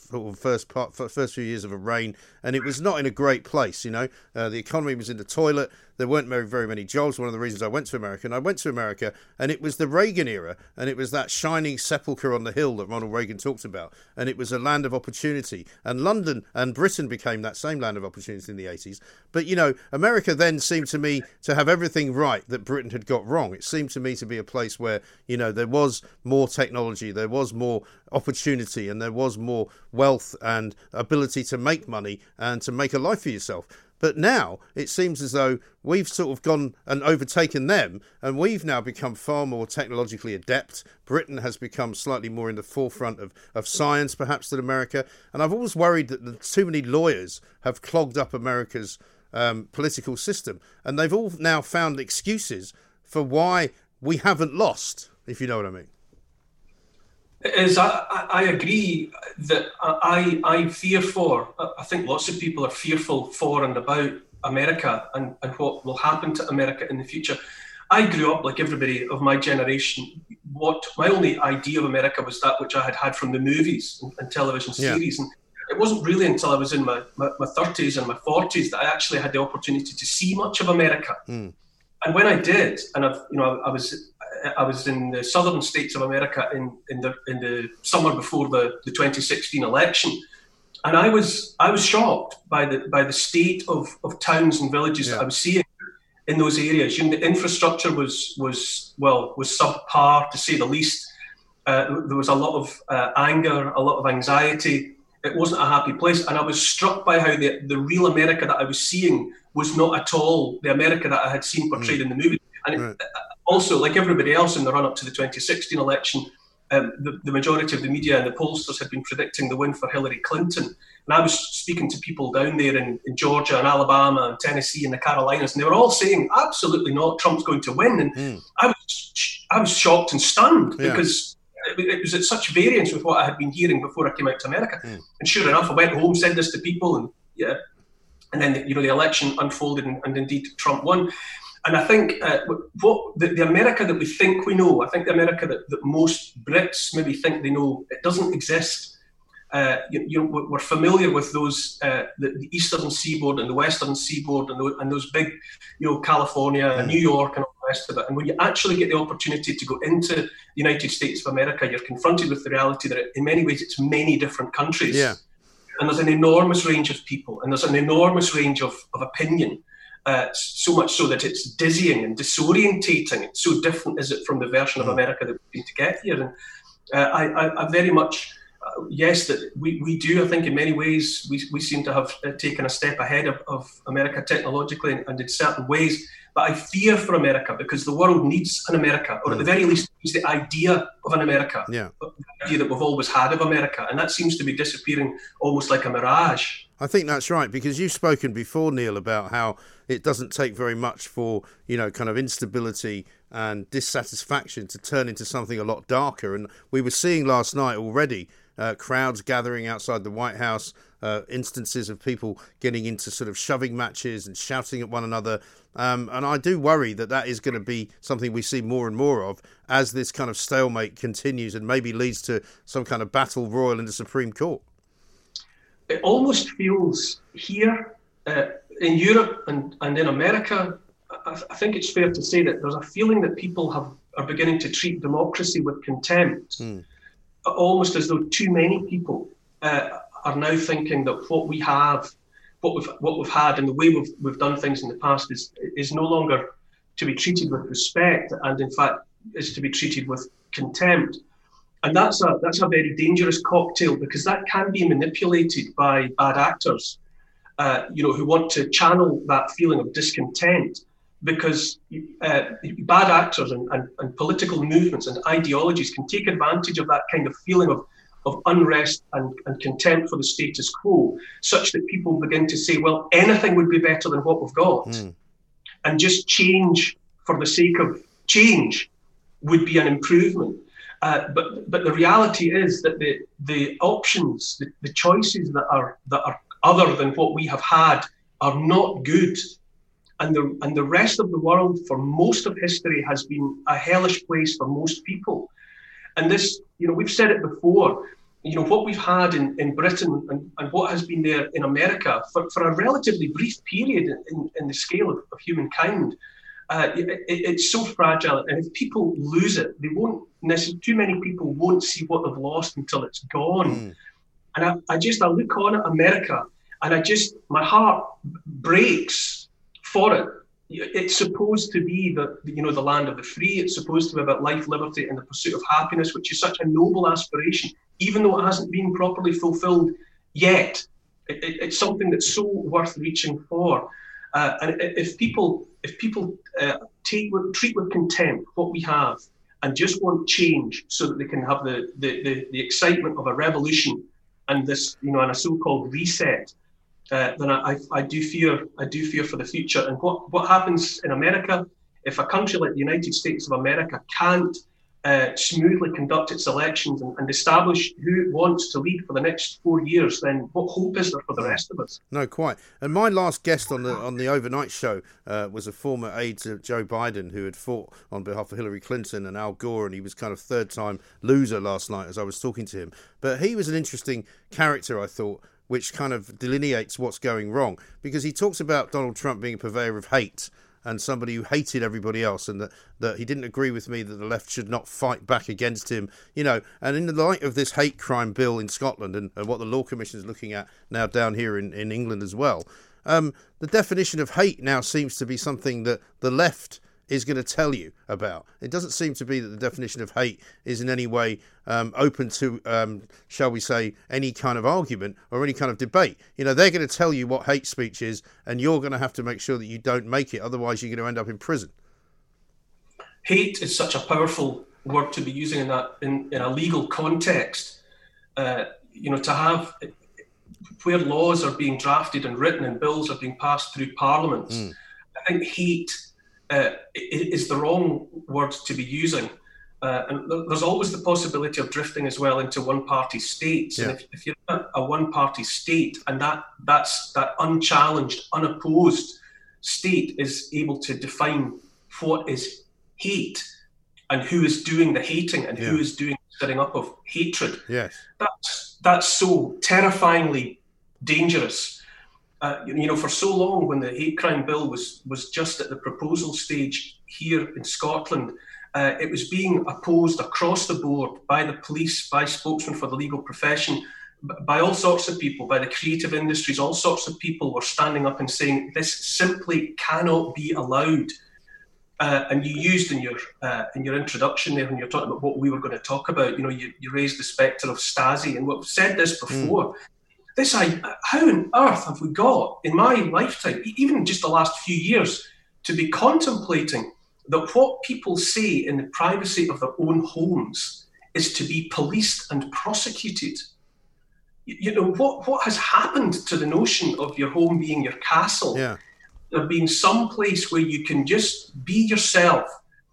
first few years of her reign, and it was not in a great place. The economy was in the toilet. There weren't very many jobs. One of the reasons I went to America, and it was the Reagan era, and it was that shining sepulchre on the hill that Ronald Reagan talked about, and it was a land of opportunity. And London and Britain became that same land of opportunity in the 80s. But, America then seemed to me to have everything right that Britain had got wrong. It seemed to me to be a place where, there was more technology, there was more opportunity, and there was more wealth and ability to make money and to make a life for yourself. But now it seems as though we've sort of gone and overtaken them, and we've now become far more technologically adept. Britain has become slightly more in the forefront of science, perhaps, than America. And I've always worried that too many lawyers have clogged up America's political system, and they've all now found excuses for why we haven't lost, if you know what I mean. I agree that I fear for, I think lots of people are fearful for and about America and what will happen to America in the future. I grew up, like everybody of my generation, my only idea of America was that which I had from the movies and television series. Yeah. And it wasn't really until I was in my 30s and my 40s that I actually had the opportunity to see much of America. And when I did, and I was in the southern states of America in the summer before the 2016 election, and I was shocked by the state of towns and villages that I was seeing. in those areas. The infrastructure was subpar, to say the least. There was a lot of anger, a lot of anxiety. It wasn't a happy place, and I was struck by how the real America that I was seeing was not at all the America that I had seen portrayed in the movie. And also, like everybody else in the run-up to the 2016 election, the majority of the media and the pollsters had been predicting the win for Hillary Clinton. And I was speaking to people down there in Georgia and Alabama and Tennessee and the Carolinas, and they were all saying, absolutely not, Trump's going to win. And I was shocked and stunned because it was at such variance with what I had been hearing before I came out to America. And sure enough, I went home, said this to people, and then the election unfolded, and indeed Trump won. And I think what the America that we think we know, I think the America that most Brits maybe think they know, it doesn't exist. We're familiar with those, the eastern seaboard and the western seaboard and those big, California and New York and all the rest of it. And when you actually get the opportunity to go into the United States of America, you're confronted with the reality that in many ways it's many different countries. Yeah. And there's an enormous range of people, and there's an enormous range of opinion. So much so that it's dizzying and disorientating. It's so different is it from the version of America that we've been to get here. And I very much, yes, that we do, I think in many ways, we seem to have taken a step ahead of America technologically and in certain ways. But I fear for America because the world needs an America, or at the very least needs the idea of an America, the idea that we've always had of America. And that seems to be disappearing almost like a mirage. I think that's right, because you've spoken before, Neil, about how it doesn't take very much for, kind of instability and dissatisfaction to turn into something a lot darker. And we were seeing last night already crowds gathering outside the White House, instances of people getting into sort of shoving matches and shouting at one another. And I do worry that is going to be something we see more and more of as this kind of stalemate continues and maybe leads to some kind of battle royal in the Supreme Court. It almost feels here in Europe and in America, I think it's fair to say that there's a feeling that people are beginning to treat democracy with contempt, almost as though too many people are now thinking that what we've had and the way we've done things in the past is no longer to be treated with respect, and in fact is to be treated with contempt. And that's a very dangerous cocktail, because that can be manipulated by bad actors, who want to channel that feeling of discontent, because bad actors and political movements and ideologies can take advantage of that kind of feeling of unrest and contempt for the status quo, such that people begin to say, well, anything would be better than what we've got. And just change for the sake of change would be an improvement. But the reality is that the options, the choices that are other than what we have had are not good. And the rest of the world for most of history has been a hellish place for most people. And this, we've said it before, what we've had in Britain and what has been there in America for a relatively brief period in the scale of humankind, it's so fragile. And if people lose it, they won't necessarily, too many people won't see what they've lost until it's gone. And I look on at America and my heart breaks for it. It's supposed to be the land of the free. It's supposed to be about life, liberty, and the pursuit of happiness, which is such a noble aspiration, even though it hasn't been properly fulfilled yet. It's something that's so worth reaching for. And if people treat with contempt what we have and just want change so that they can have the excitement of a revolution and this, and a so-called reset, then I do fear for the future. And what happens in America, if a country like the United States of America can't smoothly conduct its elections and establish who it wants to lead for the next 4 years, then what hope is there for the rest of us? No, quite. And my last guest on the overnight show was a former aide to Joe Biden who had fought on behalf of Hillary Clinton and Al Gore, and he was kind of third-time loser last night as I was talking to him. But he was an interesting character, I thought, which kind of delineates what's going wrong, because he talks about Donald Trump being a purveyor of hate and somebody who hated everybody else, and that he didn't agree with me that the left should not fight back against him, and in the light of this hate crime bill in Scotland and what the Law Commission is looking at now down here in England as well, the definition of hate now seems to be something that the left is going to tell you about. It doesn't seem to be that the definition of hate is in any way open to, shall we say, any kind of argument or any kind of debate. You know, they're going to tell you what hate speech is, and you're going to have to make sure that you don't make it. Otherwise, you're going to end up in prison. Hate is such a powerful word to be using in a legal context. To have where laws are being drafted and written and bills are being passed through parliaments. I think hate is the wrong word to be using. And there's always the possibility of drifting as well into one-party states. Yeah. And if you're a one-party state and that unchallenged, unopposed state is able to define what is hate and who is doing the hating and who is doing the stirring up of hatred, that's so terrifyingly dangerous. For so long, when the hate crime bill was just at the proposal stage here in Scotland, it was being opposed across the board by the police, by spokesmen for the legal profession, by all sorts of people, by the creative industries. All sorts of people were standing up and saying this simply cannot be allowed. And you used in your introduction there, when you're talking about what we were going to talk about, you raised the spectre of Stasi, and we've said this before. How on earth have we got, in my lifetime, even just the last few years, to be contemplating that what people say in the privacy of their own homes is to be policed and prosecuted? What has happened to the notion of your home being your castle? Yeah. There being some place where you can just be yourself,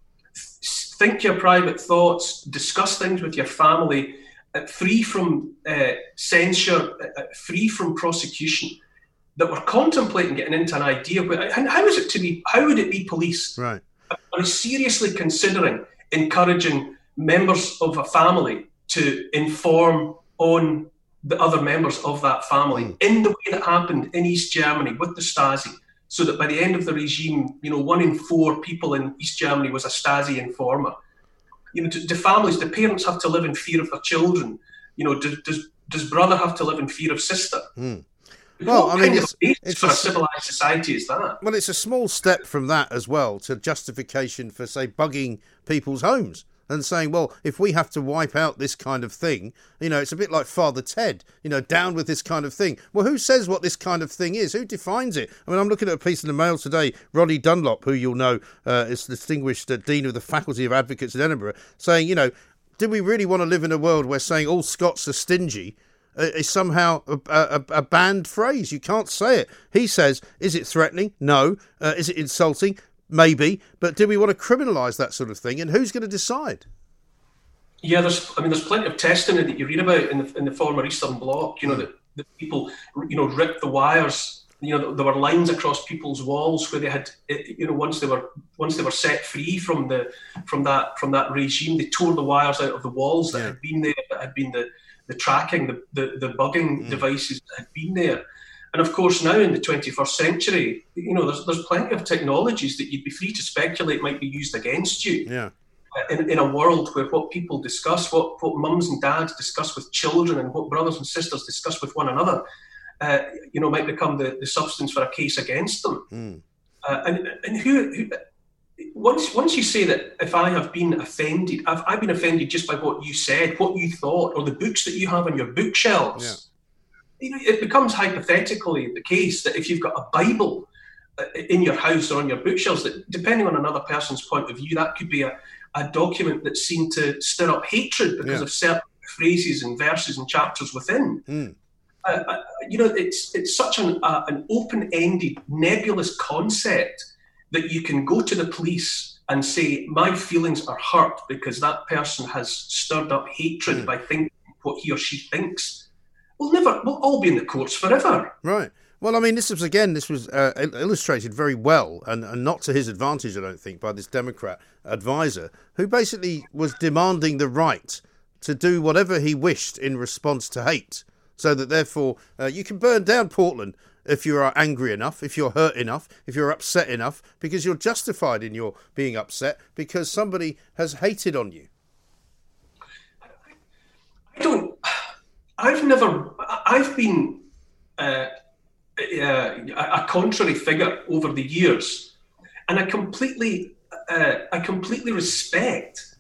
think your private thoughts, discuss things with your family, free from censure, free from prosecution, that we're contemplating getting into an idea where, and how would it be policed? Right. Are we seriously considering encouraging members of a family to inform on the other members of that family in the way that happened in East Germany with the Stasi, so that by the end of the regime, 1 in 4 people in East Germany was a Stasi informer? Do families, do parents have to live in fear of their children? Does brother have to live in fear of sister? Well, it's for a civilized society is that? Well, it's a small step from that as well to justification for, say, bugging people's homes and saying, well, if we have to wipe out this kind of thing, it's a bit like Father Ted, down with this kind of thing. Well, who says what this kind of thing is? Who defines it? I mean, I'm looking at a piece in the Mail today, Roddy Dunlop, who you'll know is distinguished Dean of the Faculty of Advocates at Edinburgh, saying, do we really want to live in a world where saying all Scots are stingy is somehow a banned phrase? You can't say it. He says, is it threatening? No. Is it insulting? Maybe. But do we want to criminalise that sort of thing? And who's going to decide? Yeah, there's plenty of testimony that you read about in the former Eastern Bloc. The people, ripped the wires. There were lines across people's walls where they had, once they were set free from that regime, they tore the wires out of the walls that had been there, that had been the tracking, the bugging devices that had been there. And of course, now in the 21st century, there's plenty of technologies that you'd be free to speculate might be used against you. Yeah. In a world where what people discuss, what mums and dads discuss with children, and what brothers and sisters discuss with one another, might become the substance for a case against them. And who once you say that, if I have been offended, I've been offended just by what you said, what you thought, or the books that you have on your bookshelves. It becomes hypothetically the case that if you've got a Bible in your house or on your bookshelves, that depending on another person's point of view, that could be a document that seemed to stir up hatred because of certain phrases and verses and chapters within. It's such an open-ended, nebulous concept that you can go to the police and say, my feelings are hurt because that person has stirred up hatred by thinking what he or she thinks. We'll all be in the courts forever. Right. Well, I mean, this was illustrated very well, and not to his advantage, I don't think, by this Democrat advisor, who basically was demanding the right to do whatever he wished in response to hate, so that therefore you can burn down Portland if you are angry enough, if you're hurt enough, if you're upset enough, because you're justified in your being upset because somebody has hated on you. I've been a contrary figure over the years, and I completely respect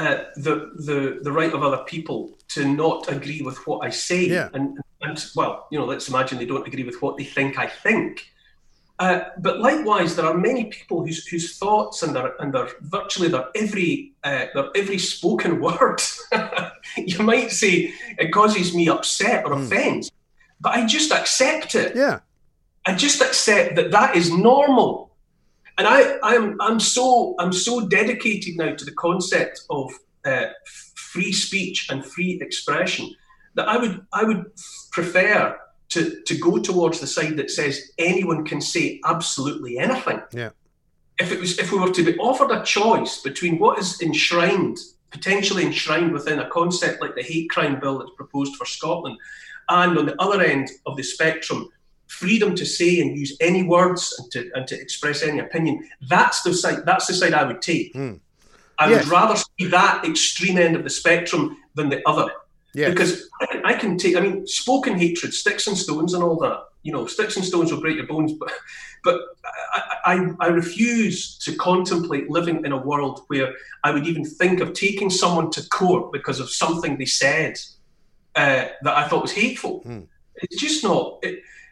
the right of other people to not agree with what I say. Yeah. And well, let's imagine they don't agree with what they think I think. But likewise, there are many people whose thoughts and their virtually their every spoken word, you might say, it causes me upset or offence, but I just accept it. Yeah, I just accept that is normal, and I'm so dedicated now to the concept of free speech and free expression that I would prefer to go towards the side that says anyone can say absolutely anything. Yeah. If we were to be offered a choice between what is potentially enshrined within a concept like the hate crime bill that's proposed for Scotland, and on the other end of the spectrum, freedom to say and use any words and to express any opinion, that's the side I would take. I would rather see that extreme end of the spectrum than the other. Yes. Because I can take, spoken hatred, sticks and stones and all that. Sticks and stones will break your bones, but I refuse to contemplate living in a world where I would even think of taking someone to court because of something they said that I thought was hateful. It's just not.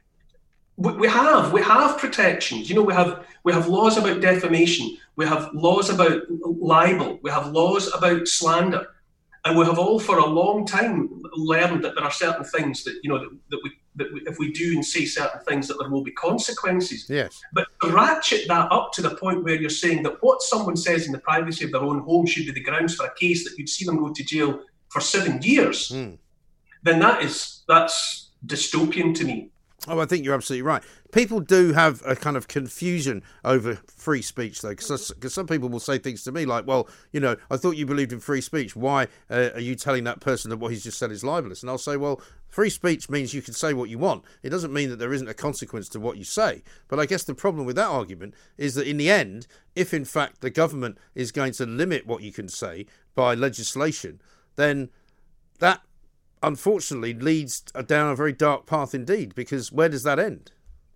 We have protections. We have laws about defamation. We have laws about libel. We have laws about slander. And we have all for a long time learned that there are certain things that that if we do and say certain things that there will be consequences. Yes. But to ratchet that up to the point where you're saying that what someone says in the privacy of their own home should be the grounds for a case that you'd see them go to jail for 7 years, then that's dystopian to me. Oh, I think you're absolutely right. People do have a kind of confusion over free speech, though, because some people will say things to me like, well, I thought you believed in free speech. Why are you telling that person that what he's just said is libelous? And I'll say, well, free speech means you can say what you want. It doesn't mean that there isn't a consequence to what you say. But I guess the problem with that argument is that in the end, if in fact the government is going to limit what you can say by legislation, then that unfortunately leads down a very dark path indeed, because where does that end?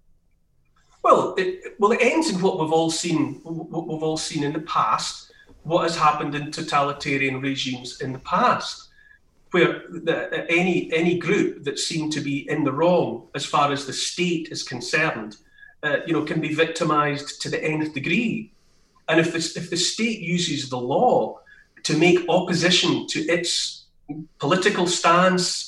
Well, it ends in what we've all seen. What we've all seen in the past. What has happened in totalitarian regimes in the past, where any group that seemed to be in the wrong as far as the state is concerned, can be victimised to the nth degree. And if the state uses the law to make opposition to its political stance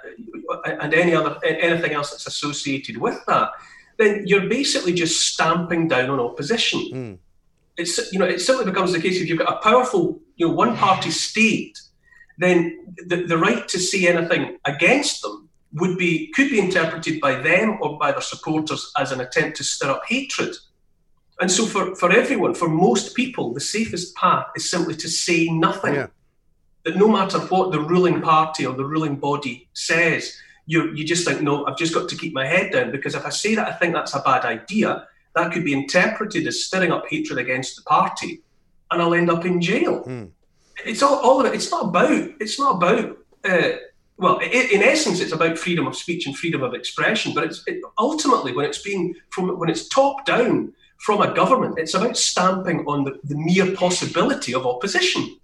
and anything else that's associated with that, then you're basically just stamping down on opposition. It simply becomes the case if you've got a powerful, one-party state, then the right to say anything against them could be interpreted by them or by their supporters as an attempt to stir up hatred. And so for everyone, for most people, the safest path is simply to say nothing. Yeah. That no matter what the ruling party or the ruling body says, you just think, no, I've just got to keep my head down, because if I say that I think that's a bad idea, that could be interpreted as stirring up hatred against the party, and I'll end up in jail. It's all of it. It's not about. Well, in essence, it's about freedom of speech and freedom of expression. But ultimately, when it's top down from a government, it's about stamping on the mere possibility of opposition.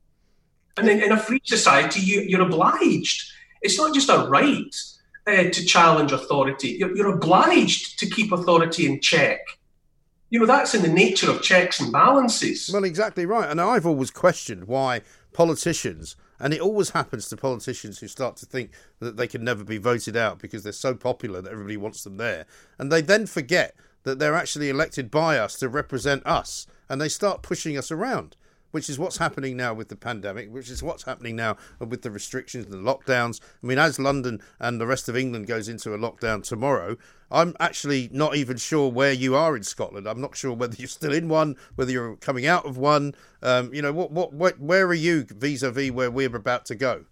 And in a free society, you're obliged. It's not just a right to challenge authority. You're obliged to keep authority in check. That's in the nature of checks and balances. Well, exactly right. And I've always questioned why politicians, and it always happens to politicians who start to think that they can never be voted out because they're so popular that everybody wants them there. And they then forget that they're actually elected by us to represent us. And they start pushing us around, which is what's happening now with the pandemic, which is what's happening now with the restrictions and the lockdowns. I mean, as London and the rest of England goes into a lockdown tomorrow, I'm actually not even sure where you are in Scotland. I'm not sure whether you're still in one, whether you're coming out of one. Where are you vis-a-vis where we're about to go?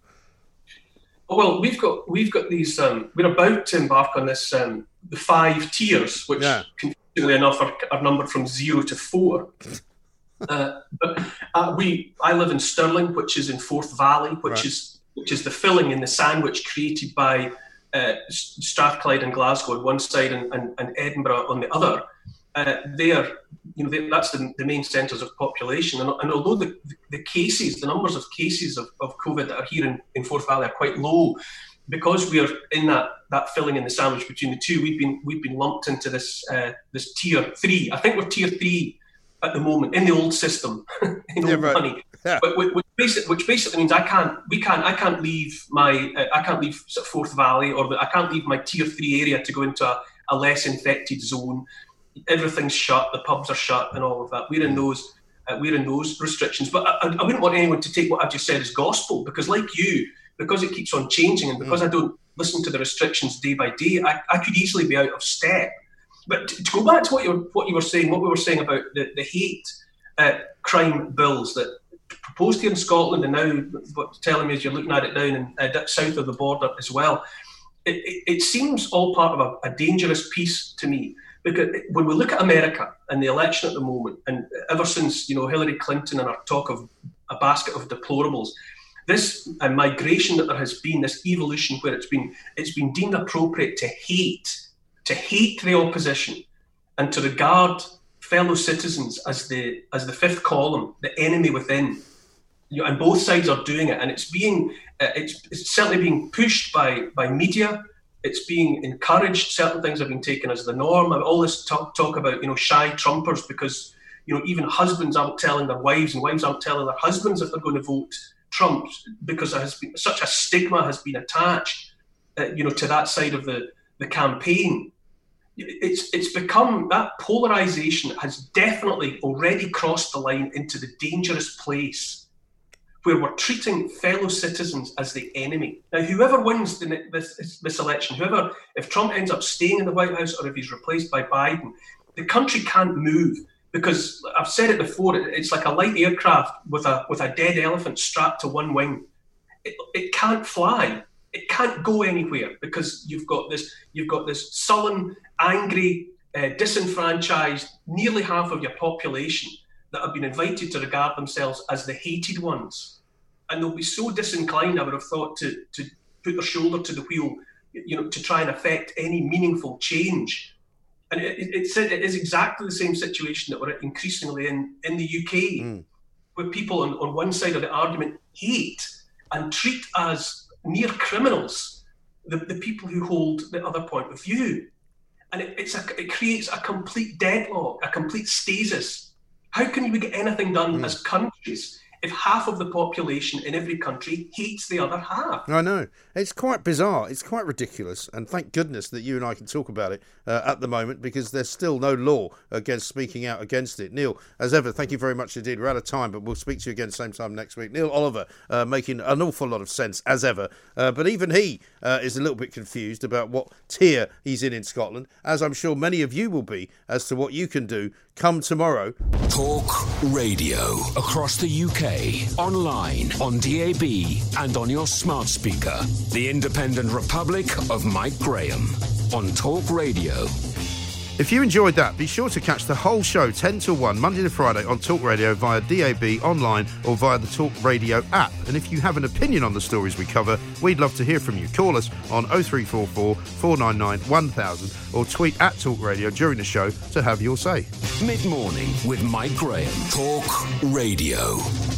Well, we've got these. We're about to embark on this the 5 tiers, which confusingly enough are numbered from 0 to 4. I live in Stirling, which is in Forth Valley, which is the filling in the sandwich created by Strathclyde and Glasgow on one side and Edinburgh on the other, that's the main centres of population. And although the numbers of cases of COVID that are here in Forth Valley are quite low, because we're in that filling in the sandwich between the two, we've been lumped into this tier 3. I think we're tier 3 at the moment in the old system, in old money. Yeah. But which basically means I can't leave sort of Forth Valley, or I can't leave my tier 3 area to go into a less infected zone. Everything's shut, the pubs are shut, and all of that. We're in those restrictions. But I wouldn't want anyone to take what I've just said as gospel, because like you, because it keeps on changing, and because I don't listen to the restrictions day by day, I could easily be out of step. But to go back to what we were saying about the hate crime bills that proposed here in Scotland, and now what telling me is you're looking at it down in south of the border as well. It seems all part of a dangerous piece to me, because when we look at America and the election at the moment, and ever since Hillary Clinton and our talk of a basket of deplorables, this migration that there has been, this evolution where it's been deemed appropriate to hate the opposition and to regard fellow citizens as the fifth column, the enemy within. And both sides are doing it, and it's certainly being pushed by media. It's being encouraged. Certain things have been taken as the norm. All this talk about shy Trumpers, because even husbands aren't telling their wives, and wives aren't telling their husbands if they're going to vote Trump, because there has been such a stigma has been attached, to that side of the campaign. It's become, that polarization has definitely already crossed the line into the dangerous place where we're treating fellow citizens as the enemy. Now, whoever wins this election, if Trump ends up staying in the White House or if he's replaced by Biden, the country can't move, because I've said it before, it's like a light aircraft with a dead elephant strapped to one wing. It can't fly. It can't go anywhere, because you've got this sullen, angry, disenfranchised, nearly half of your population that have been invited to regard themselves as the hated ones. And they'll be so disinclined, I would have thought, to put their shoulder to the wheel, to try and affect any meaningful change. And it is exactly the same situation that we're increasingly in the UK, where people on one side of the argument hate and treat as near criminals the people who hold the other point of view. And it creates a complete deadlock, a complete stasis. How can we get anything done as countries if half of the population in every country hates the other half? I know. It's quite bizarre. It's quite ridiculous. And thank goodness that you and I can talk about it at the moment, because there's still no law against speaking out against it. Neil, as ever, thank you very much indeed. We're out of time, but we'll speak to you again same time next week. Neil Oliver making an awful lot of sense, as ever. But even he is a little bit confused about what tier he's in Scotland, as I'm sure many of you will be, as to what you can do come tomorrow. Talk Radio. Across the UK, online, on DAB, and on your smart speaker. The Independent Republic of Mike Graham on Talk Radio. If you enjoyed that, be sure to catch the whole show 10 till 1, Monday to Friday on Talk Radio via DAB, online, or via the Talk Radio app. And if you have an opinion on the stories we cover, we'd love to hear from you. Call us on 0344 499 1000 or tweet at Talk Radio during the show to have your say. Mid-morning with Mike Graham. Talk Radio.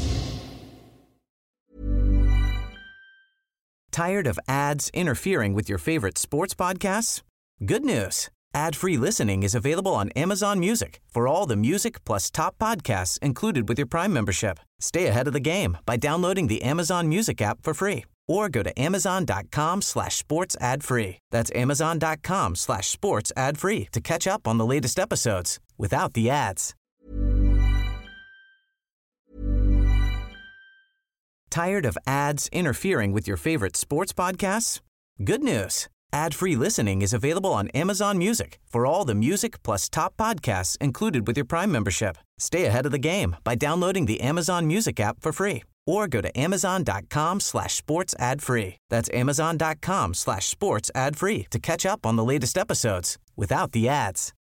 Tired of ads interfering with your favorite sports podcasts? Good news. Ad-free listening is available on Amazon Music for all the music plus top podcasts included with your Prime membership. Stay ahead of the game by downloading the Amazon Music app for free or go to amazon.com/sports ad free. That's amazon.com/sports ad free to catch up on the latest episodes without the ads. Tired of ads interfering with your favorite sports podcasts? Good news. Ad-free listening is available on Amazon Music for all the music plus top podcasts included with your Prime membership. Stay ahead of the game by downloading the Amazon Music app for free or go to amazon.com/sports ad free. That's amazon.com/sports ad free to catch up on the latest episodes without the ads.